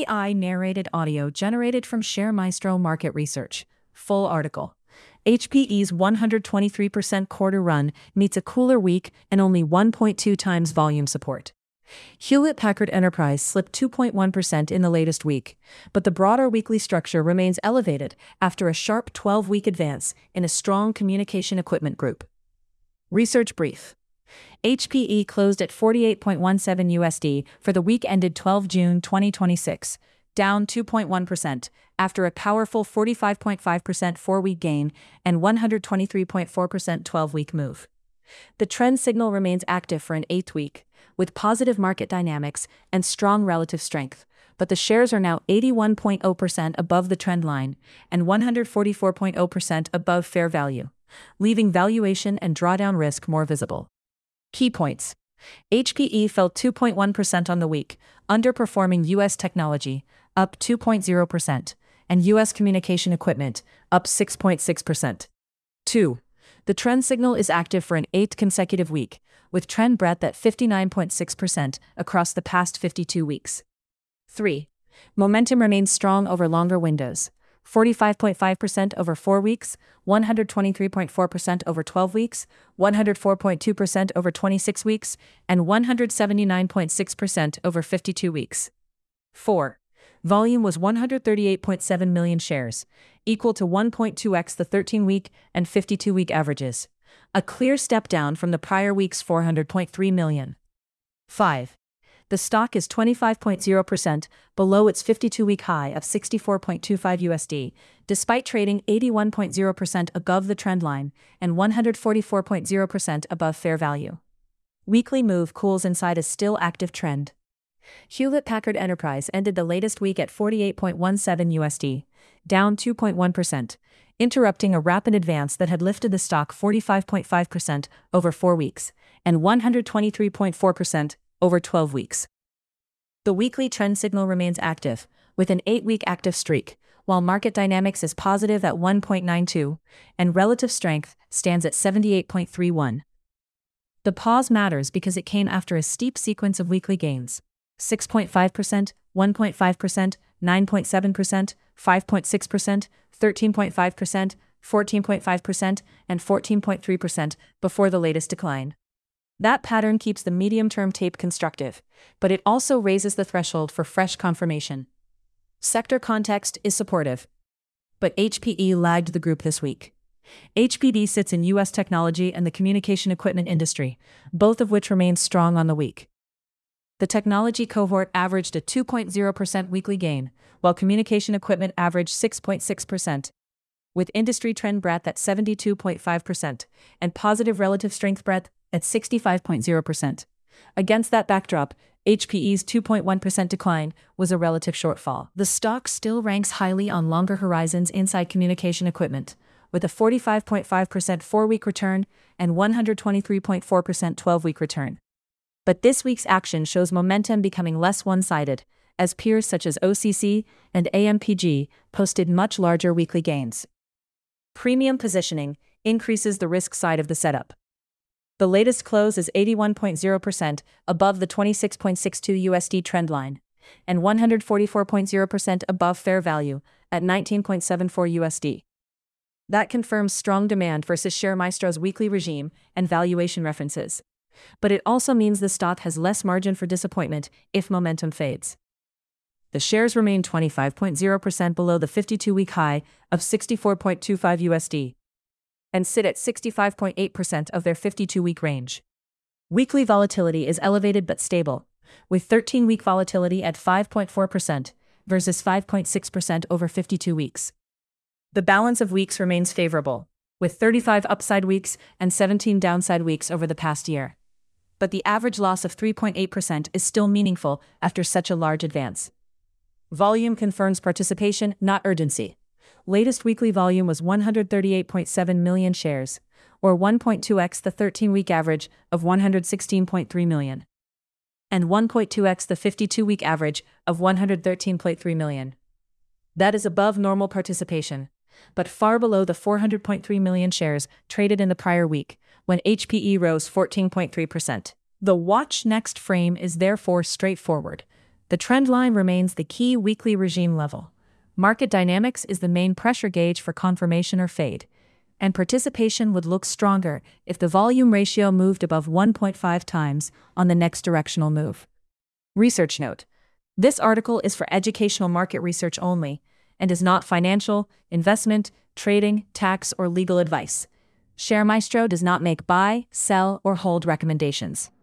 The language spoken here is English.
AI-narrated audio generated from ShareMaestro Market Research. Full article. HPE's 123% quarter run meets a cooler week and only 1.2 times volume support. Hewlett-Packard Enterprise slipped 2.1% in the latest week, but the broader weekly structure remains elevated after a sharp 12-week advance in a strong communication equipment group. Research brief. HPE closed at $48.17 for the week ended 12 June 2026, down 2.1% after a powerful 45.5% 4-week gain and 123.4% 12-week move. The trend signal remains active for an 8th week, with positive market dynamics and strong relative strength, but the shares are now 81.0% above the trend line and 144.0% above fair value, leaving valuation and drawdown risk more visible. Key points. HPE fell 2.1% on the week, underperforming U.S. technology, up 2.0%, and U.S. communication equipment, up 6.6%. 2. The trend signal is active for an 8th consecutive week, with trend breadth at 59.6% across the past 52 weeks. 3. Momentum remains strong over longer windows, 45.5% over 4 weeks, 123.4% over 12 weeks, 104.2% over 26 weeks, and 179.6% over 52 weeks. 4. Volume was 138.7 million shares, equal to 1.2x the 13-week and 52-week averages, a clear step down from the prior week's 400.3 million. 5. The stock is 25.0% below its 52-week high of $64.25, despite trading 81.0% above the trend line and 144.0% above fair value. Weekly move cools inside a still active trend. Hewlett-Packard Enterprise ended the latest week at $48.17, down 2.1%, interrupting a rapid advance that had lifted the stock 45.5% over 4 weeks and 123.4% over 12 weeks. The weekly trend signal remains active, with an 8-week active streak, while market dynamics is positive at 1.92 and relative strength stands at 78.31. The pause matters because it came after a steep sequence of weekly gains: 6.5%, 1.5%, 9.7%, 5.6%, 13.5%, 14.5%, and 14.3% before the latest decline. That pattern keeps the medium-term tape constructive, but it also raises the threshold for fresh confirmation. Sector context is supportive, but HPE lagged the group this week. HPE sits in U.S. technology and the communication equipment industry, both of which remain strong on the week. The technology cohort averaged a 2.0% weekly gain, while communication equipment averaged 6.6%, with industry trend breadth at 72.5% and positive relative strength breadth at 65.0%. Against that backdrop, HPE's 2.1% decline was a relative shortfall. The stock still ranks highly on longer horizons inside communication equipment, with a 45.5% 4-week return and 123.4% 12-week return. But this week's action shows momentum becoming less one-sided, as peers such as OCC and AMPG posted much larger weekly gains. Premium positioning increases the risk side of the setup. The latest close is 81.0% above the $26.62 trend line and 144.0% above fair value at $19.74. That confirms strong demand versus ShareMaestro's weekly regime and valuation references. But it also means the stock has less margin for disappointment if momentum fades. The shares remain 25.0% below the 52-week high of $64.25 and sit at 65.8% of their 52-week range. Weekly volatility is elevated but stable, with 13-week volatility at 5.4% versus 5.6% over 52 weeks. The balance of weeks remains favorable, with 35 upside weeks and 17 downside weeks over the past year. But the average loss of 3.8% is still meaningful after such a large advance. Volume confirms participation, not urgency. Latest weekly volume was 138.7 million shares, or 1.2x the 13-week average of 116.3 million, and 1.2x the 52-week average of 113.3 million. That is above normal participation, but far below the 400.3 million shares traded in the prior week, when HPE rose 14.3%. The watch next frame is therefore straightforward: The trend line remains the key weekly regime level. Market dynamics is the main pressure gauge for confirmation or fade, and participation would look stronger if the volume ratio moved above 1.5 times on the next directional move. Research note: this article is for educational market research only and is not financial, investment, trading, tax, or legal advice. ShareMaestro does not make buy, sell, or hold recommendations.